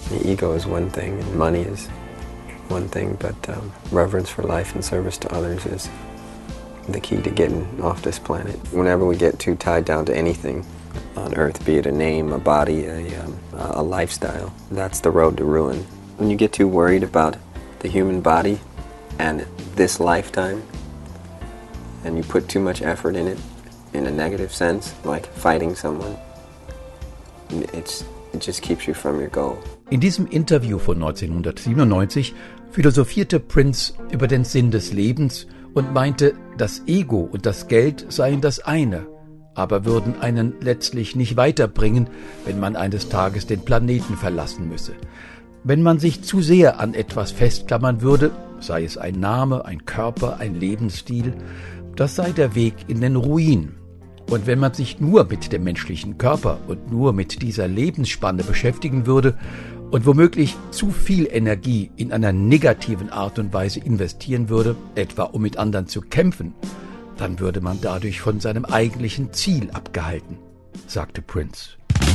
The ego is one thing and money is one thing, but reverence for life and service to others is the key to getting off this planet. Whenever we get too tied down to anything on earth, be it a name, a body, a lifestyle, that's the road to ruin. When you get too worried about the human body and this lifetime, and you put too much effort in it, in a negative sense, like fighting someone, it just keeps you from your goal. In diesem Interview von 1997 philosophierte Prince über den Sinn des Lebens und meinte, das Ego und das Geld seien das eine, aber würden einen letztlich nicht weiterbringen, wenn man eines Tages den Planeten verlassen müsse. Wenn man sich zu sehr an etwas festklammern würde, sei es ein Name, ein Körper, ein Lebensstil, das sei der Weg in den Ruin. Und wenn man sich nur mit dem menschlichen Körper und nur mit dieser Lebensspanne beschäftigen würde und womöglich zu viel Energie in einer negativen Art und Weise investieren würde, etwa um mit anderen zu kämpfen, dann würde man dadurch von seinem eigentlichen Ziel abgehalten, sagte Prince.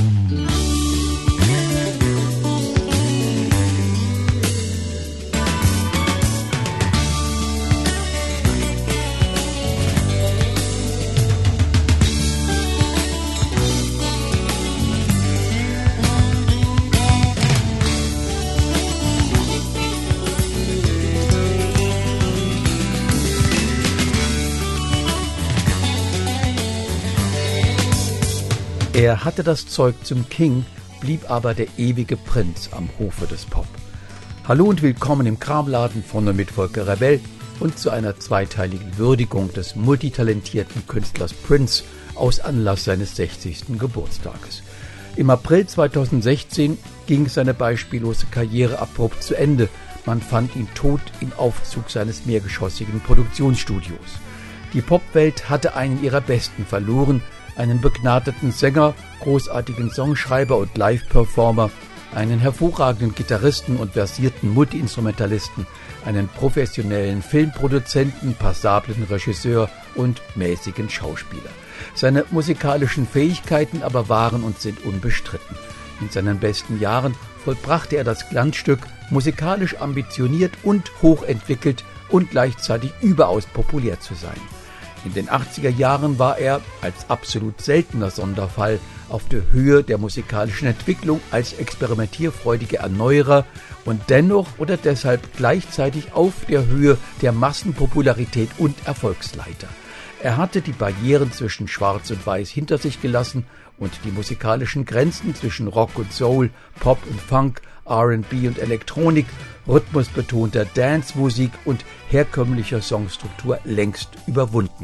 Er hatte das Zeug zum King, blieb aber der ewige Prinz am Hofe des Pop. Hallo und willkommen im Kramladen von und mit Volker Rebell und zu einer zweiteiligen Würdigung des multitalentierten Künstlers Prince aus Anlass seines 60. Geburtstages. Im April 2016 ging seine beispiellose Karriere abrupt zu Ende. Man fand ihn tot im Aufzug seines mehrgeschossigen Produktionsstudios. Die Popwelt hatte einen ihrer Besten verloren, einen begnadeten Sänger, großartigen Songschreiber und Live-Performer, einen hervorragenden Gitarristen und versierten Multiinstrumentalisten, einen professionellen Filmproduzenten, passablen Regisseur und mäßigen Schauspieler. Seine musikalischen Fähigkeiten aber waren und sind unbestritten. In seinen besten Jahren vollbrachte er das Glanzstück, musikalisch ambitioniert und hochentwickelt und gleichzeitig überaus populär zu sein. In den 80er Jahren war er, als absolut seltener Sonderfall, auf der Höhe der musikalischen Entwicklung als experimentierfreudiger Erneuerer und dennoch oder deshalb gleichzeitig auf der Höhe der Massenpopularität und Erfolgsleiter. Er hatte die Barrieren zwischen Schwarz und Weiß hinter sich gelassen und die musikalischen Grenzen zwischen Rock und Soul, Pop und Funk, R&B und Elektronik, rhythmusbetonter Dance-Musik und herkömmlicher Songstruktur längst überwunden.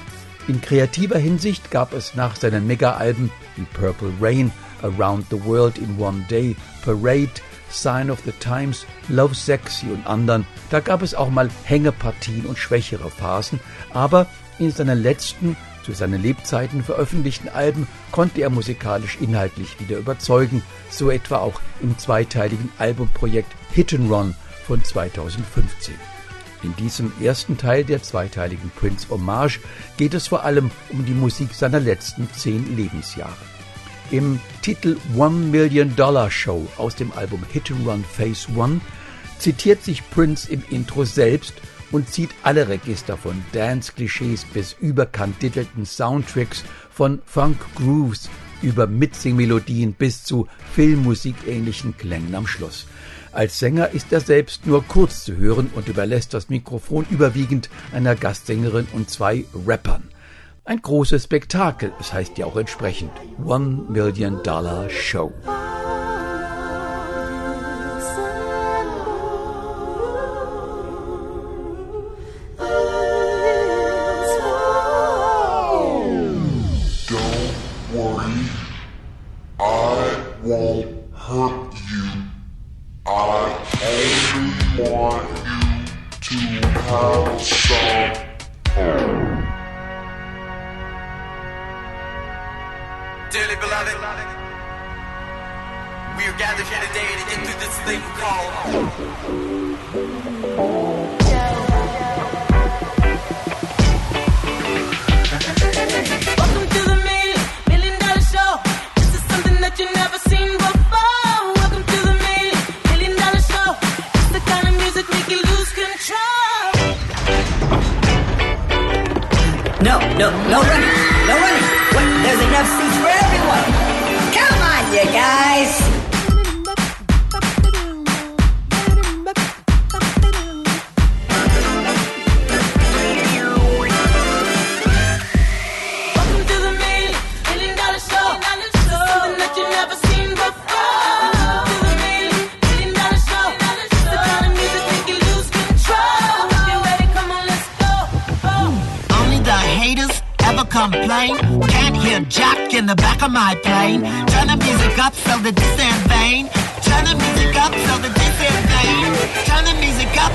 In kreativer Hinsicht gab es nach seinen Mega-Alben wie Purple Rain, Around the World in One Day, Parade, Sign of the Times, Love Sexy und anderen, da gab es auch mal Hängepartien und schwächere Phasen, aber in seinen letzten, zu seinen Lebzeiten veröffentlichten Alben konnte er musikalisch inhaltlich wieder überzeugen, so etwa auch im zweiteiligen Albumprojekt Hit and Run von 2015. In diesem ersten Teil der zweiteiligen Prince Hommage geht es vor allem um die Musik seiner letzten 10 Lebensjahre. Im Titel $1 Million Show aus dem Album Hit and Run Phase 1 zitiert sich Prince im Intro selbst und zieht alle Register von Dance-Klischees bis überkandidelten Soundtracks, von Funk-Grooves über Mitsing-Melodien bis zu Filmmusikähnlichen Klängen am Schluss. Als Sänger ist er selbst nur kurz zu hören und überlässt das Mikrofon überwiegend einer Gastsängerin und 2 Rappern. Ein großes Spektakel, es heißt ja auch entsprechend $1 Million Show. Dearly beloved, we are gathered here today to get through this thing called welcome to the $1 million show. This is something that you've never seen before. Welcome to the $1 No running. No running. What? There's enough seats for everyone. Come on, you guys. Welcome to the $1 million show. Something that you never seen before. Welcome to the $1 million show. It's the kind of music make you lose control. Get ready, come on, let's go. Only the haters ever complain. Can't hear Jack in the back of my plane. Turn the music up so that this ain't vain. Turn the music up so that this ain't vain. Turn the music up.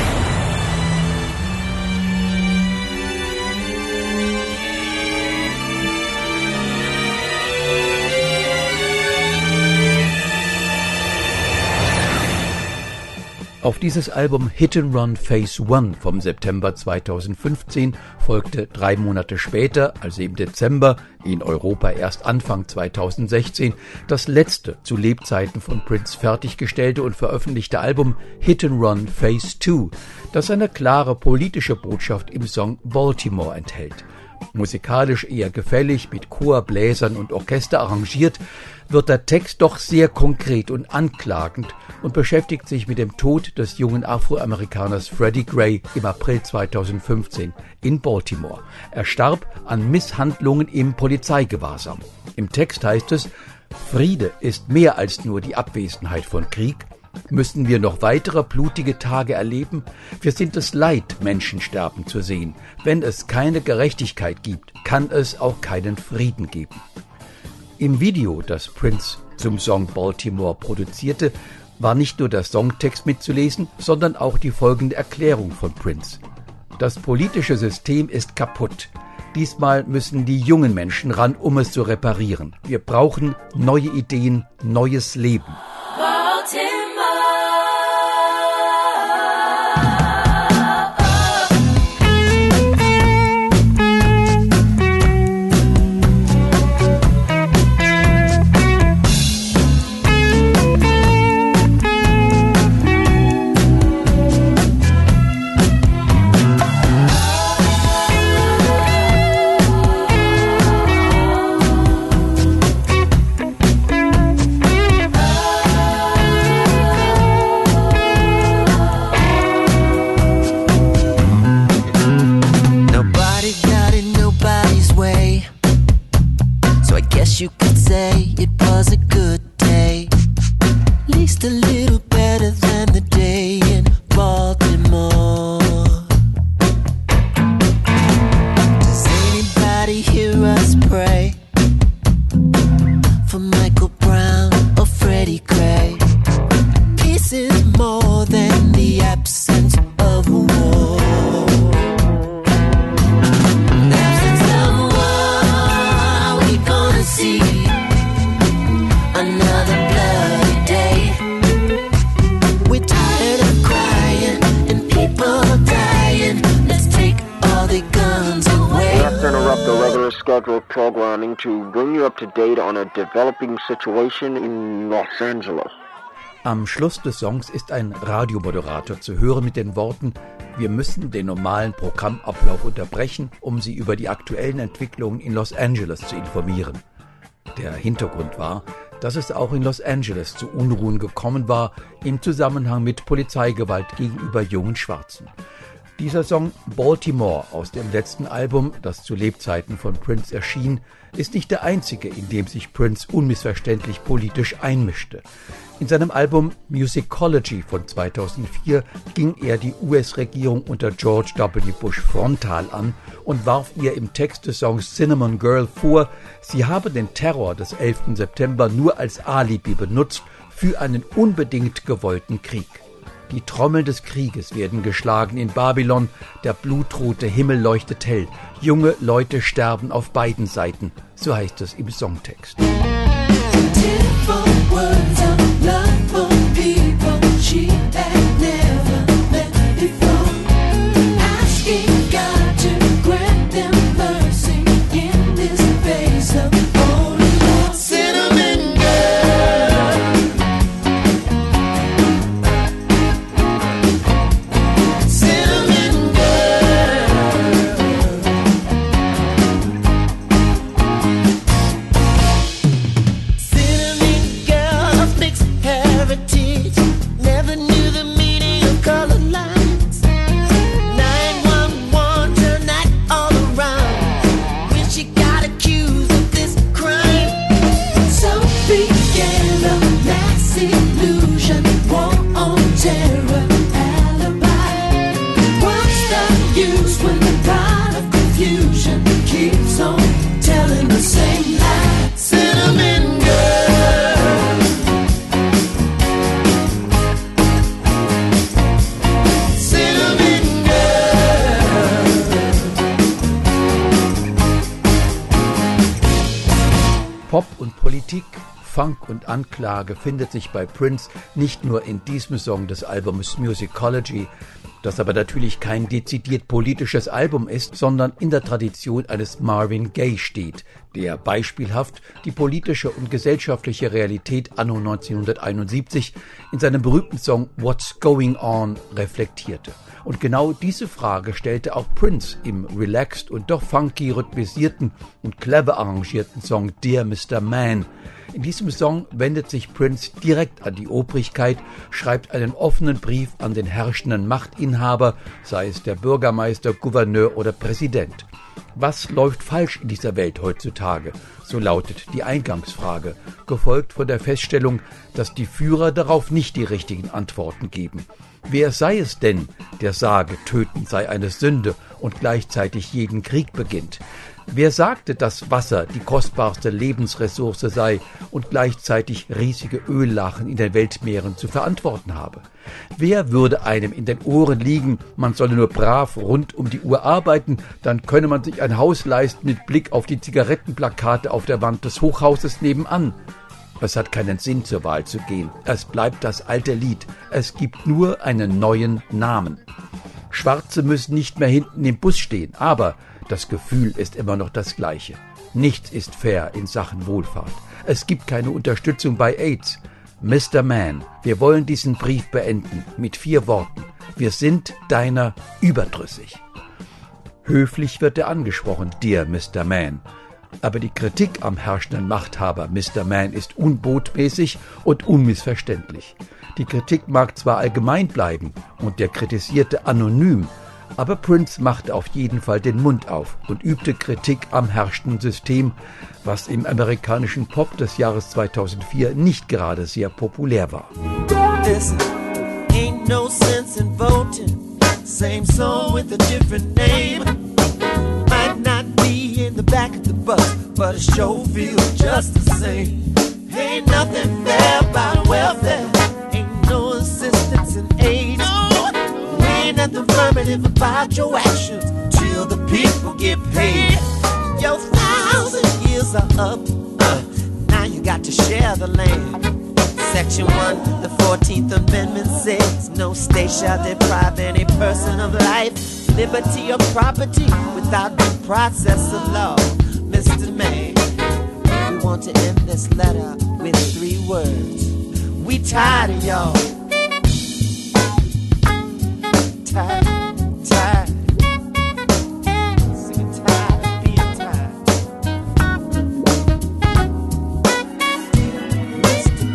Auf dieses Album Hit and Run Phase 1 vom September 2015 folgte 3 Monate später, also im Dezember, in Europa erst Anfang 2016, das letzte zu Lebzeiten von Prince fertiggestellte und veröffentlichte Album Hit and Run Phase 2, das eine klare politische Botschaft im Song Baltimore enthält. Musikalisch eher gefällig, mit Chor, Bläsern und Orchester arrangiert, wird der Text doch sehr konkret und anklagend und beschäftigt sich mit dem Tod des jungen Afroamerikaners Freddie Gray im April 2015 in Baltimore. Er starb an Misshandlungen im Polizeigewahrsam. Im Text heißt es: Friede ist mehr als nur die Abwesenheit von Krieg. Müssen wir noch weitere blutige Tage erleben? Wir sind es leid, Menschen sterben zu sehen. Wenn es keine Gerechtigkeit gibt, kann es auch keinen Frieden geben. Im Video, das Prince zum Song Baltimore produzierte, war nicht nur der Songtext mitzulesen, sondern auch die folgende Erklärung von Prince. Das politische System ist kaputt. Diesmal müssen die jungen Menschen ran, um es zu reparieren. Wir brauchen neue Ideen, neues Leben. You could say it was a good day, at least a little better than the day in Baltimore. Does anybody hear us pray for Michael Brown or Freddie Gray? Peace is more than the absence of war. See another bloody day. We're tired of crying and people dying. Let's take all the guns away. We have to interrupt the regular scheduled programming to bring you up to date on a developing situation in Los Angeles. Am Schluss des Songs ist ein Radiomoderator zu hören mit den Worten: Wir müssen den normalen Programmablauf unterbrechen, um Sie über die aktuellen Entwicklungen in Los Angeles zu informieren. Der Hintergrund war, dass es auch in Los Angeles zu Unruhen gekommen war im Zusammenhang mit Polizeigewalt gegenüber jungen Schwarzen. Dieser Song Baltimore aus dem letzten Album, das zu Lebzeiten von Prince erschien, ist nicht der einzige, in dem sich Prince unmissverständlich politisch einmischte. In seinem Album Musicology von 2004 ging er die US-Regierung unter George W. Bush frontal an und warf ihr im Text des Songs Cinnamon Girl vor, sie habe den Terror des 11. September nur als Alibi benutzt für einen unbedingt gewollten Krieg. Die Trommeln des Krieges werden geschlagen in Babylon, der blutrote Himmel leuchtet hell, junge Leute sterben auf beiden Seiten, so heißt es im Songtext. Funk und Anklage findet sich bei Prince nicht nur in diesem Song des Albums Musicology, das aber natürlich kein dezidiert politisches Album ist, sondern in der Tradition eines Marvin Gaye steht, der beispielhaft die politische und gesellschaftliche Realität anno 1971 in seinem berühmten Song What's Going On reflektierte. Und genau diese Frage stellte auch Prince im relaxed und doch funky rhythmisierten und clever arrangierten Song Dear Mr. Man. In diesem Song wendet sich Prince direkt an die Obrigkeit, schreibt einen offenen Brief an den herrschenden Machtinhaber, sei es der Bürgermeister, Gouverneur oder Präsident. Was läuft falsch in dieser Welt heutzutage? So lautet die Eingangsfrage, gefolgt von der Feststellung, dass die Führer darauf nicht die richtigen Antworten geben. Wer sei es denn, der sage, Töten sei eine Sünde und gleichzeitig jeden Krieg beginnt? Wer sagte, dass Wasser die kostbarste Lebensressource sei und gleichzeitig riesige Öllachen in den Weltmeeren zu verantworten habe? Wer würde einem in den Ohren liegen, man solle nur brav rund um die Uhr arbeiten, dann könne man sich ein Haus leisten mit Blick auf die Zigarettenplakate auf der Wand des Hochhauses nebenan? Es hat keinen Sinn, zur Wahl zu gehen. Es bleibt das alte Lied. Es gibt nur einen neuen Namen. Schwarze müssen nicht mehr hinten im Bus stehen, aber das Gefühl ist immer noch das gleiche. Nichts ist fair in Sachen Wohlfahrt. Es gibt keine Unterstützung bei AIDS. Mr. Man, wir wollen diesen Brief beenden mit 4 Worten. Wir sind deiner überdrüssig. Höflich wird er angesprochen, Dear Mr. Man. Aber die Kritik am herrschenden Machthaber Mr. Man ist unbotmäßig und unmissverständlich. Die Kritik mag zwar allgemein bleiben und der Kritisierte anonym, aber Prince machte auf jeden Fall den Mund auf und übte Kritik am herrschenden System, was im amerikanischen Pop des Jahres 2004 nicht gerade sehr populär war. Listen, ain't no sense in voting. Same song with a different name. Might not be in the back of the bus, but it sure feels just the same. Ain't nothing fair about welfare. Ain't no assistance in aid. We ain't nothing affirmative about your actions till the people get paid. Your 1,000 years are up. Now you got to share the land. Section 1, the 14th Amendment says no state shall deprive any person of life, liberty or property without due process of law. Mr. Man, we want to end this letter with 3 words. We tired of y'all. Tired, tired. Sick and tired of being tired. Mr.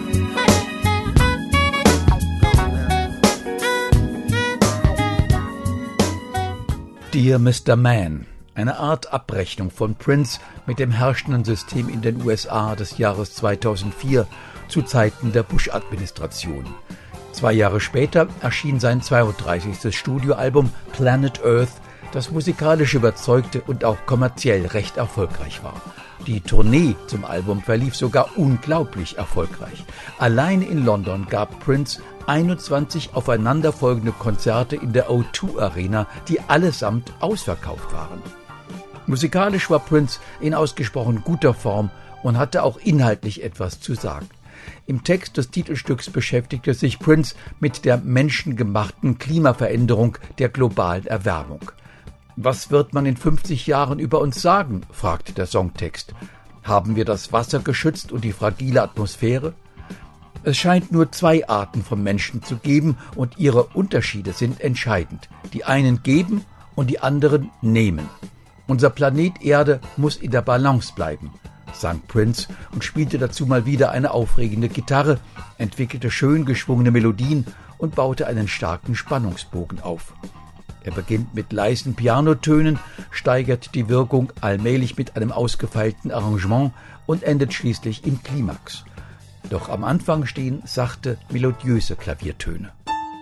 Dear Mr. Man, eine Art Abrechnung von Prince mit dem herrschenden System in den USA des Jahres 2004 zu Zeiten der Bush-Administration. 2 Jahre später erschien sein 32. Studioalbum Planet Earth, das musikalisch überzeugte und auch kommerziell recht erfolgreich war. Die Tournee zum Album verlief sogar unglaublich erfolgreich. Allein in London gab Prince 21 aufeinanderfolgende Konzerte in der O2 Arena, die allesamt ausverkauft waren. Musikalisch war Prince in ausgesprochen guter Form und hatte auch inhaltlich etwas zu sagen. Im Text des Titelstücks beschäftigte sich Prince mit der menschengemachten Klimaveränderung der globalen Erwärmung. Was wird man in 50 Jahren über uns sagen, fragte der Songtext. Haben wir das Wasser geschützt und die fragile Atmosphäre? Es scheint nur 2 Arten von Menschen zu geben und ihre Unterschiede sind entscheidend. Die einen geben und die anderen nehmen. Unser Planet Erde muss in der Balance bleiben, sang Prince und spielte dazu mal wieder eine aufregende Gitarre, entwickelte schön geschwungene Melodien und baute einen starken Spannungsbogen auf. Er beginnt mit leisen Pianotönen, steigert die Wirkung allmählich mit einem ausgefeilten Arrangement und endet schließlich im Klimax. Doch am Anfang stehen sachte, melodiöse Klaviertöne.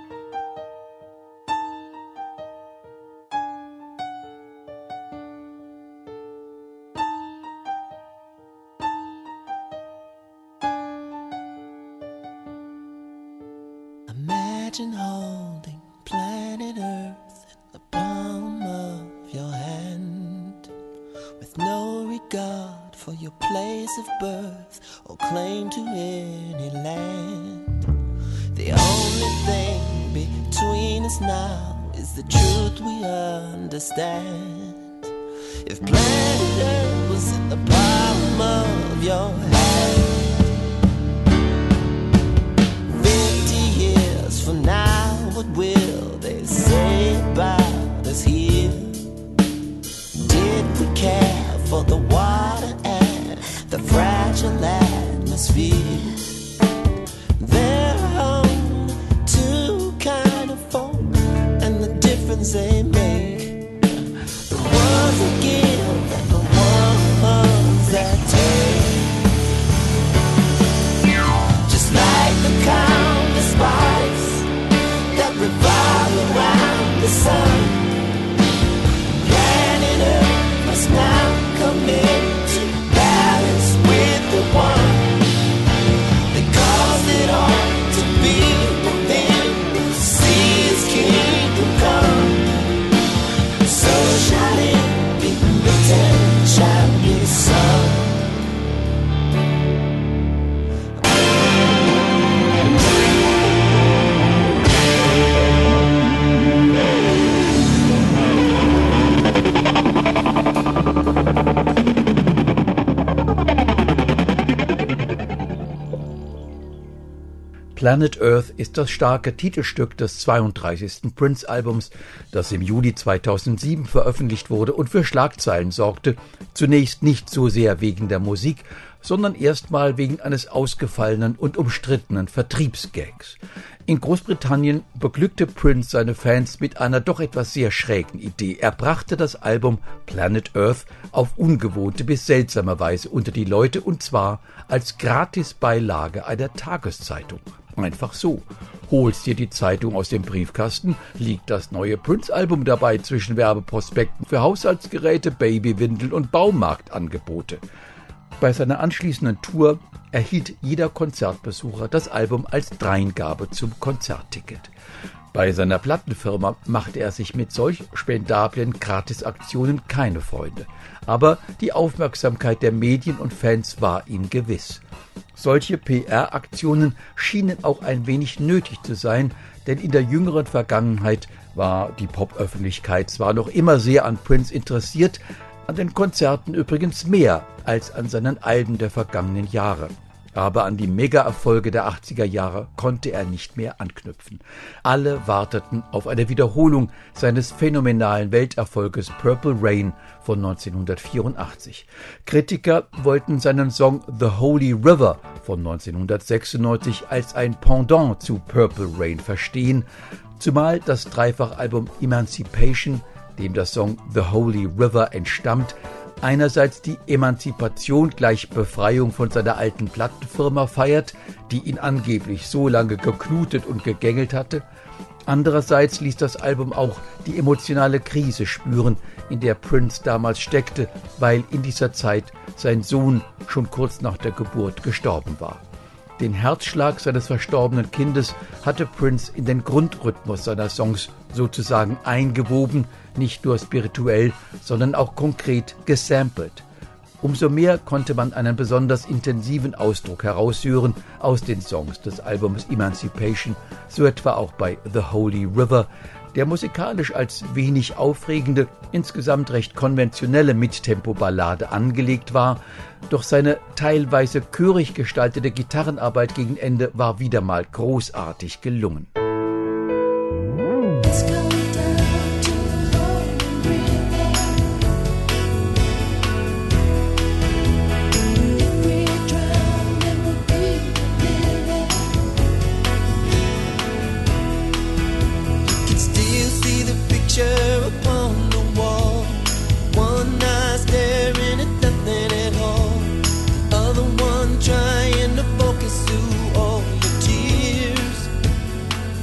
Imagine holding planet Earth in the palm of your hand, with no regard for your your place of birth or claim to any land. The only thing between us now is the truth we understand. If planet Earth was in the palm of your hand, 50 years from now, what will they say about us here? Did we care for the water and the fragile atmosphere? There are only two kind of folk, and the difference they make, the ones that give and the ones that take. Just like the countless bodies that revolve around the sun, planet Earth must now come into balance with the one that caused it all to be within. See His kingdom come, so shall it be written, shall be sung. Planet Earth ist das starke Titelstück des 32. Prince-Albums, das im Juli 2007 veröffentlicht wurde und für Schlagzeilen sorgte, zunächst nicht so sehr wegen der Musik, sondern erstmal wegen eines ausgefallenen und umstrittenen Vertriebsgags. In Großbritannien beglückte Prince seine Fans mit einer doch etwas sehr schrägen Idee. Er brachte das Album Planet Earth auf ungewohnte bis seltsame Weise unter die Leute, und zwar als Gratisbeilage einer Tageszeitung. Einfach so. Holst dir die Zeitung aus dem Briefkasten, liegt das neue Prince-Album dabei zwischen Werbeprospekten für Haushaltsgeräte, Babywindeln und Baumarktangebote. Bei seiner anschließenden Tour erhielt jeder Konzertbesucher das Album als Dreingabe zum Konzertticket. Bei seiner Plattenfirma machte er sich mit solch spendablen Gratisaktionen keine Freunde. Aber die Aufmerksamkeit der Medien und Fans war ihm gewiss. Solche PR-Aktionen schienen auch ein wenig nötig zu sein, denn in der jüngeren Vergangenheit war die Popöffentlichkeit zwar noch immer sehr an Prince interessiert, an den Konzerten übrigens mehr als an seinen Alben der vergangenen Jahre. Aber an die Mega-Erfolge der 80er Jahre konnte er nicht mehr anknüpfen. Alle warteten auf eine Wiederholung seines phänomenalen Welterfolges Purple Rain von 1984. Kritiker wollten seinen Song The Holy River von 1996 als ein Pendant zu Purple Rain verstehen, zumal das Dreifachalbum Emancipation, dem der Song The Holy River entstammt, einerseits die Emanzipation gleich Befreiung von seiner alten Plattenfirma feiert, die ihn angeblich so lange geknutet und gegängelt hatte. Andererseits ließ das Album auch die emotionale Krise spüren, in der Prince damals steckte, weil in dieser Zeit sein Sohn schon kurz nach der Geburt gestorben war. Den Herzschlag seines verstorbenen Kindes hatte Prince in den Grundrhythmus seiner Songs sozusagen eingewoben, nicht nur spirituell, sondern auch konkret gesampelt. Umso mehr konnte man einen besonders intensiven Ausdruck heraushören aus den Songs des Albums Emancipation, so etwa auch bei The Holy River, der musikalisch als wenig aufregende, insgesamt recht konventionelle Mittempo-Ballade angelegt war, doch seine teilweise chörig gestaltete Gitarrenarbeit gegen Ende war wieder mal großartig gelungen. Upon the wall, one eye staring at nothing at all, the other one trying to focus through all your tears.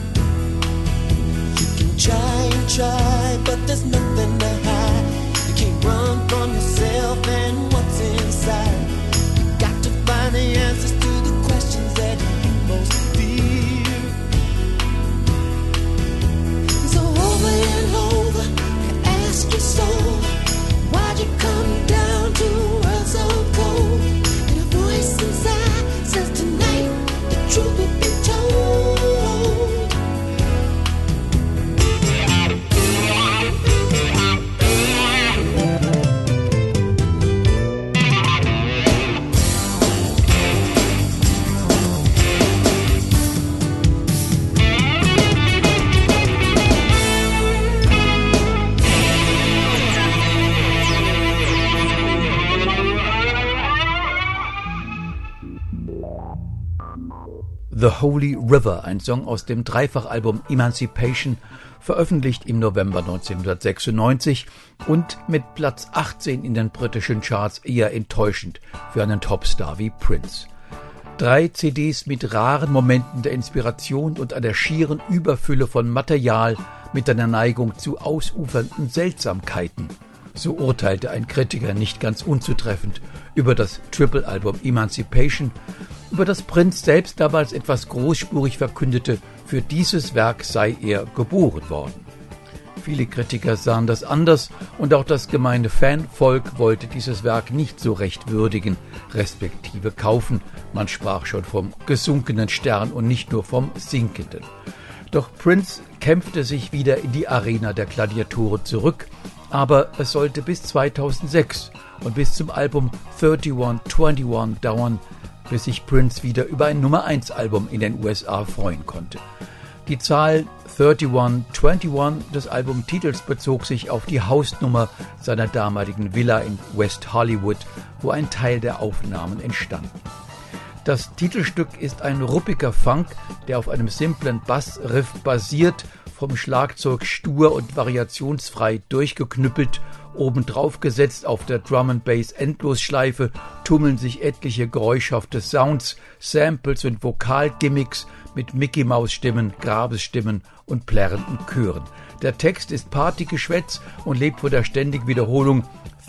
The Holy River, ein Song aus dem Dreifachalbum Emancipation, veröffentlicht im November 1996 und mit Platz 18 in den britischen Charts eher enttäuschend für einen Topstar wie Prince. 3 CDs mit raren Momenten der Inspiration und einer schieren Überfülle von Material mit einer Neigung zu ausufernden Seltsamkeiten. So urteilte ein Kritiker nicht ganz unzutreffend über das Triple-Album Emancipation, über das Prince selbst damals etwas großspurig verkündete, für dieses Werk sei er geboren worden. Viele Kritiker sahen das anders und auch das gemeine Fanvolk wollte dieses Werk nicht so recht würdigen, respektive kaufen. Man sprach schon vom gesunkenen Stern und nicht nur vom sinkenden. Doch Prince kämpfte sich wieder in die Arena der Gladiatoren zurück, aber es sollte bis 2006 und bis zum Album 3121 dauern, bis sich Prince wieder über ein Nummer-1-Album in den USA freuen konnte. Die Zahl 3121 des Albumtitels bezog sich auf die Hausnummer seiner damaligen Villa in West Hollywood, wo ein Teil der Aufnahmen entstanden. Das Titelstück ist ein ruppiger Funk, der auf einem simplen Bassriff basiert, vom Schlagzeug stur und variationsfrei durchgeknüppelt, obendrauf gesetzt auf der Drum-and-Bass-Endlosschleife tummeln sich etliche geräuschhafte Sounds, Samples und Vokalgimmicks mit Mickey-Maus-Stimmen, Grabesstimmen und plärrenden Chören. Der Text ist Partygeschwätz und lebt von der ständigen Wiederholung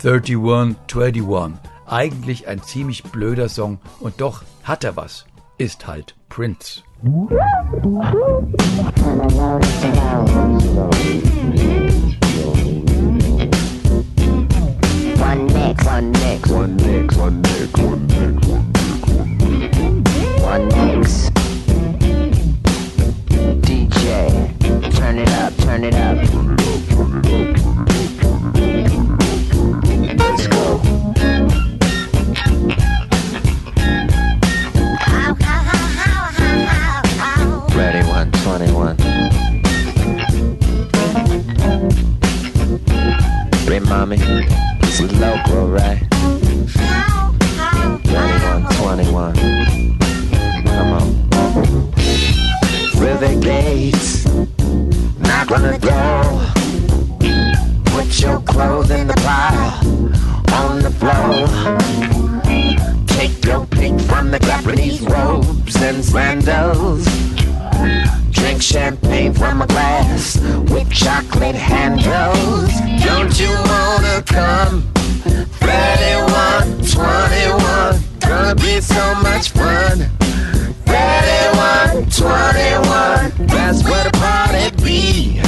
3121. Eigentlich ein ziemlich blöder Song und doch hat er was. Ist halt Prince. One mix, one mix, one mix, one mix, one mix, one mix. DJ, turn it up, turn it up. Let's go. Ready, 121. Remind me, this is local, right? Ready, 121. Come on. River gates, knock on the door. Put your clothes in the pile on the floor. Take your pick from the Japanese robes and sandals. Drink champagne from a glass with chocolate handles. Don't you wanna come? 31, 21, gonna be so much fun. 31, 21, that's where the party be.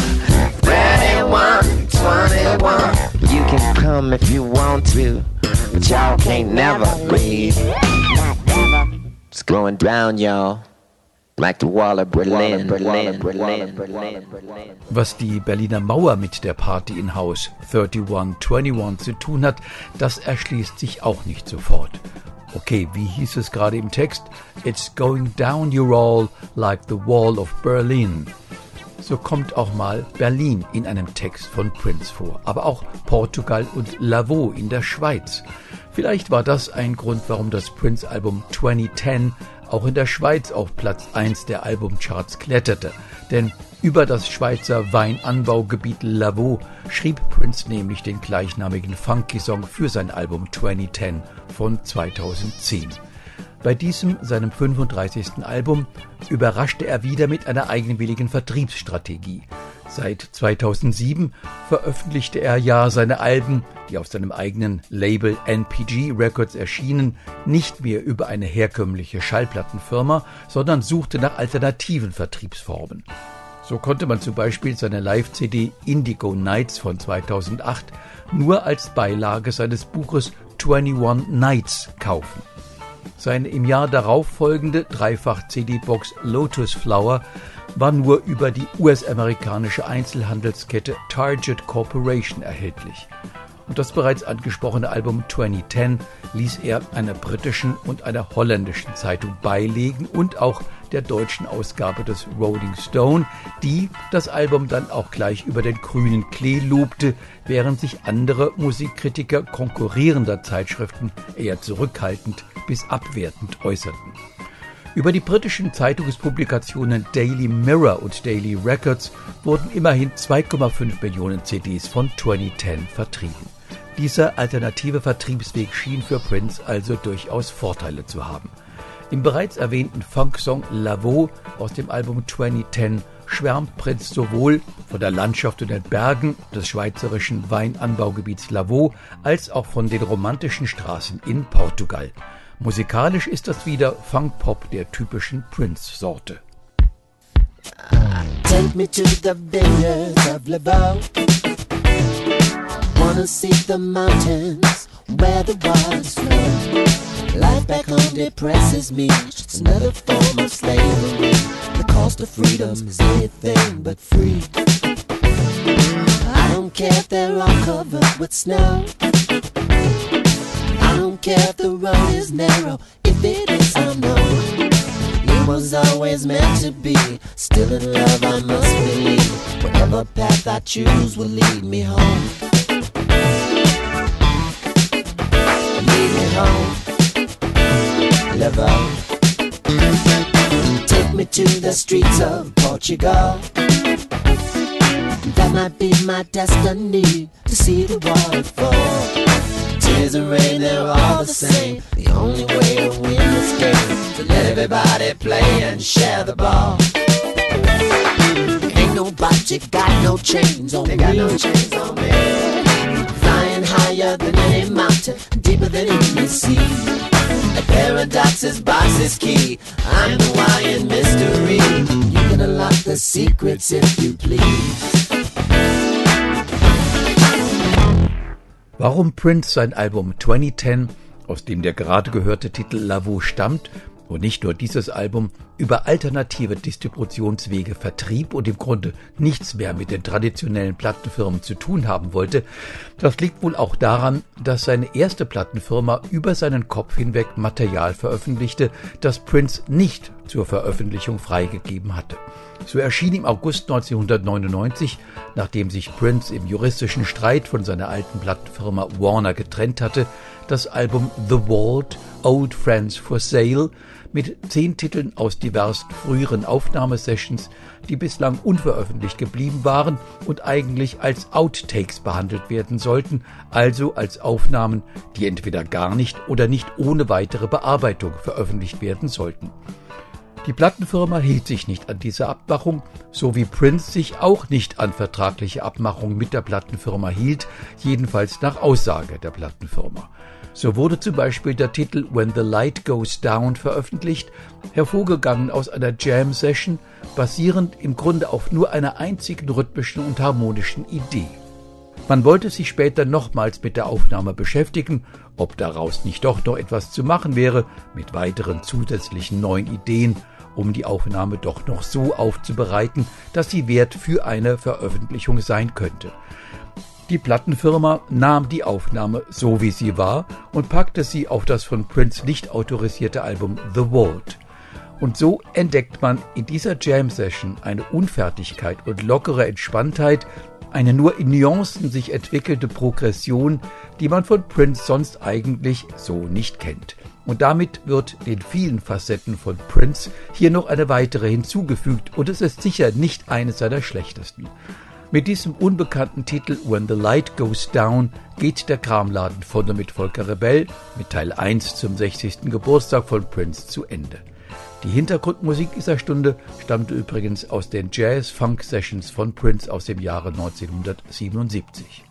31, 21, you can come if you want to, but y'all can't never leave. It's going down, y'all. Like the wall of Berlin, Berlin, Berlin, Berlin, Berlin. Was die Berliner Mauer mit der Party in Haus 3121 zu tun hat, das erschließt sich auch nicht sofort. Okay, wie hieß es gerade im Text? It's going down your all like the wall of Berlin. So kommt auch mal Berlin in einem Text von Prince vor, aber auch Portugal und Lavaux in der Schweiz. Vielleicht war das ein Grund, warum das Prince-Album 2010 auch in der Schweiz auf Platz 1 der Albumcharts kletterte. Denn über das Schweizer Weinanbaugebiet Lavaux schrieb Prince nämlich den gleichnamigen Funky-Song für sein Album 2010 von 2010. Bei diesem, seinem 35. Album, überraschte er wieder mit einer eigenwilligen Vertriebsstrategie. Seit 2007 veröffentlichte er ja seine Alben, die auf seinem eigenen Label NPG Records erschienen, nicht mehr über eine herkömmliche Schallplattenfirma, sondern suchte nach alternativen Vertriebsformen. So konnte man zum Beispiel seine Live-CD Indigo Nights von 2008 nur als Beilage seines Buches 21 Nights kaufen. Seine im Jahr darauf folgende Dreifach-CD-Box Lotus Flower war nur über die US-amerikanische Einzelhandelskette Target Corporation erhältlich. Und das bereits angesprochene Album 2010 ließ er einer britischen und einer holländischen Zeitung beilegen und auch der deutschen Ausgabe des Rolling Stone, die das Album dann auch gleich über den grünen Klee lobte, während sich andere Musikkritiker konkurrierender Zeitschriften eher zurückhaltend bis abwertend äußerten. Über die britischen Zeitungspublikationen Daily Mirror und Daily Records wurden immerhin 2,5 Millionen CDs von 2010 vertrieben. Dieser alternative Vertriebsweg schien für Prince also durchaus Vorteile zu haben. Im bereits erwähnten Funksong Lavaux aus dem Album 2010 schwärmt Prince sowohl von der Landschaft und den Bergen des schweizerischen Weinanbaugebiets Lavaux als auch von den romantischen Straßen in Portugal. Musikalisch ist das wieder Funkpop der typischen Prince-Sorte. Take me to the vineyards of Lavaux. Wanna see the mountains where the waters flow. Life back home depresses me. It's another form of slavery. The cost of freedom is anything but free. I don't care if they're all covered with snow. I don't care if the road is narrow. If it is unknown, it was always meant to be. Still in love I must believe. Whatever path I choose will lead me home. Lead me home. Lavaux. Take me to the streets of Portugal. That might be my destiny, to see the waterfall. Tears and rain, they're all the same. The only way to win this game is to let everybody play and share the ball. Ain't no budget, got no chains on me. They got no chains on me. Flying higher than any mountain, deeper than any sea. A paradox is boss's key. I'm the Hawaiian mystery. You can unlock the secrets if you please. Warum Prince sein Album 2010, aus dem der gerade gehörte Titel Lavaux stammt, und nicht nur dieses Album, über alternative Distributionswege vertrieb und im Grunde nichts mehr mit den traditionellen Plattenfirmen zu tun haben wollte, das liegt wohl auch daran, dass seine erste Plattenfirma über seinen Kopf hinweg Material veröffentlichte, das Prince nicht zur Veröffentlichung freigegeben hatte. So erschien im August 1999, nachdem sich Prince im juristischen Streit von seiner alten Plattenfirma Warner getrennt hatte, das Album The Vault, Old Friends for Sale mit 10 Titeln aus diversen früheren Aufnahmesessions, die bislang unveröffentlicht geblieben waren und eigentlich als Outtakes behandelt werden sollten, also als Aufnahmen, die entweder gar nicht oder nicht ohne weitere Bearbeitung veröffentlicht werden sollten. Die Plattenfirma hielt sich nicht an diese Abmachung, so wie Prince sich auch nicht an vertragliche Abmachungen mit der Plattenfirma hielt, jedenfalls nach Aussage der Plattenfirma. So wurde zum Beispiel der Titel When the Light Goes Down veröffentlicht, hervorgegangen aus einer Jam-Session, basierend im Grunde auf nur einer einzigen rhythmischen und harmonischen Idee. Man wollte sich später nochmals mit der Aufnahme beschäftigen, ob daraus nicht doch noch etwas zu machen wäre, mit weiteren zusätzlichen neuen Ideen, um die Aufnahme doch noch so aufzubereiten, dass sie wert für eine Veröffentlichung sein könnte. Die Plattenfirma nahm die Aufnahme so wie sie war und packte sie auf das von Prince nicht autorisierte Album The Vault. Und so entdeckt man in dieser Jam-Session eine Unfertigkeit und lockere Entspanntheit, eine nur in Nuancen sich entwickelte Progression, die man von Prince sonst eigentlich so nicht kennt. Und damit wird den vielen Facetten von Prince hier noch eine weitere hinzugefügt und es ist sicher nicht eine seiner schlechtesten. Mit diesem unbekannten Titel When the Light Goes Down geht der Kramladen von und mit Volker Rebell mit Teil 1 zum 60. Geburtstag von Prince zu Ende. Die Hintergrundmusik dieser Stunde stammte übrigens aus den Jazz-Funk-Sessions von Prince aus dem Jahre 1977.